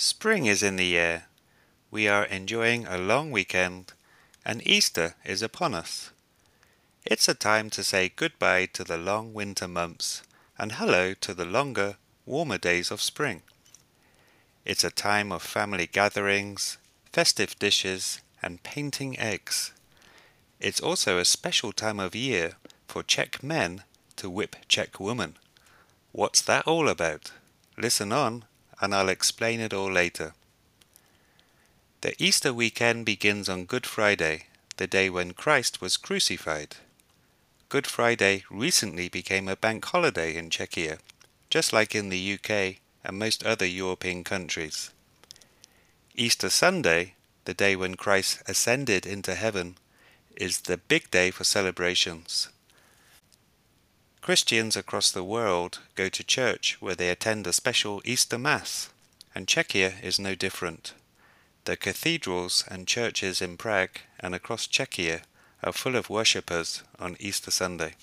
Spring is in the air. We are enjoying a long weekend, and Easter is upon us. It's a time to say goodbye to the long winter months and hello to the longer, warmer days of spring. It's a time of family gatherings, festive dishes, and painting eggs. It's also a special time of year for Czech men to whip Czech women. What's that all about? Listen on, and I'll explain it all later. The Easter weekend begins on Good Friday, the day when Christ was crucified. Good Friday recently became a bank holiday in Czechia, just like in the UK and most other European countries. Easter Sunday, the day when Christ ascended into heaven, is the big day for celebrations. Christians across the world go to church where they attend a special Easter Mass, and Czechia is no different. The cathedrals and churches in Prague and across Czechia are full of worshippers on Easter Sunday.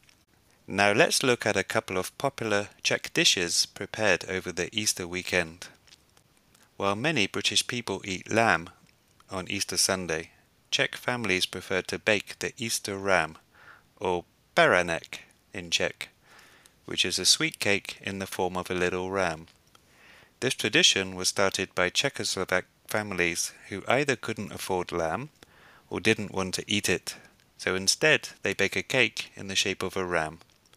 Now let's look at a couple of popular Czech dishes prepared over the Easter weekend. While many British people eat lamb on Easter Sunday, Czech families prefer to bake the Easter ram, or beranek in Czech, which is a sweet cake in the form of a little ram. This tradition was started by Czechoslovak families who either couldn't afford lamb or didn't want to eat it, so instead they bake a cake in the shape of a ram.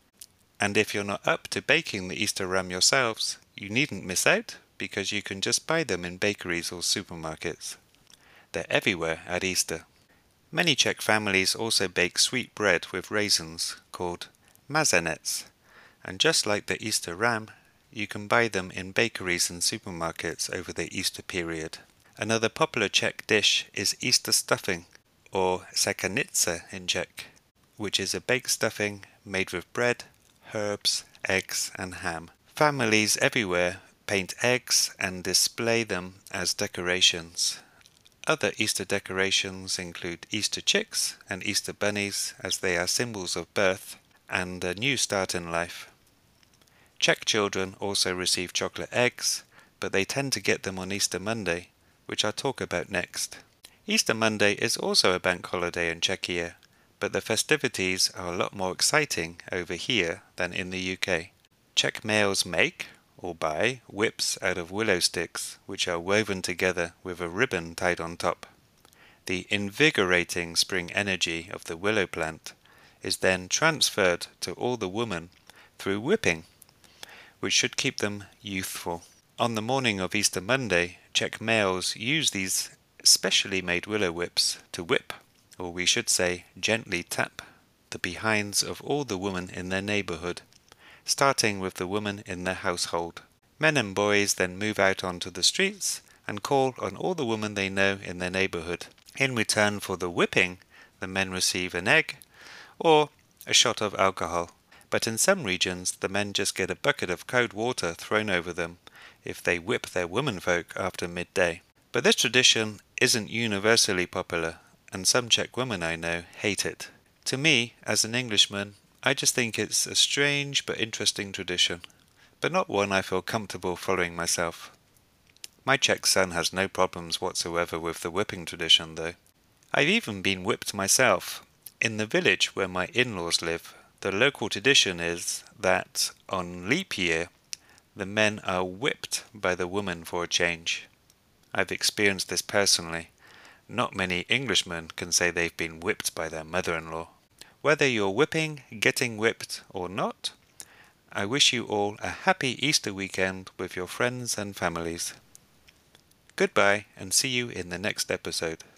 And if you're not up to baking the Easter ram yourselves, you needn't miss out, because you can just buy them in bakeries or supermarkets. They're everywhere at Easter. Many Czech families also bake sweet bread with raisins, called mazanec, and just like the Easter ram, you can buy them in bakeries and supermarkets over the Easter period. Another popular Czech dish is Easter stuffing, or sekanica in Czech, which is a baked stuffing made with bread, herbs, eggs and ham. Families everywhere paint eggs and display them as decorations. Other Easter decorations include Easter chicks and Easter bunnies, as they are symbols of birth and a new start in life. Czech children also receive chocolate eggs, but they tend to get them on Easter Monday, which I'll talk about next. Easter Monday is also a bank holiday in Czechia, but the festivities are a lot more exciting over here than in the UK. Czech males make or buy whips out of willow sticks, which are woven together with a ribbon tied on top. The invigorating spring energy of the willow plant is then transferred to all the women through whipping, which should keep them youthful. On the morning of Easter Monday, Czech males use these specially made willow whips to whip, or we should say gently tap, the behinds of all the women in their neighborhood, starting with the women in their household. Men and boys then move out onto the streets and call on all the women they know in their neighborhood. In return for the whipping, the men receive an egg or a shot of alcohol, but in some regions the men just get a bucket of cold water thrown over them if they whip their womenfolk after midday. But this tradition isn't universally popular, and some Czech women I know hate it. To me, as an Englishman, I just think it's a strange but interesting tradition, but not one I feel comfortable following myself. My Czech son has no problems whatsoever with the whipping tradition, though. I've even been whipped myself. In the village where my in-laws live, the local tradition is that on leap year, the men are whipped by the women for a change. I've experienced this personally. Not many Englishmen can say they've been whipped by their mother-in-law. Whether you're whipping, getting whipped or not, I wish you all a happy Easter weekend with your friends and families. Goodbye, and see you in the next episode.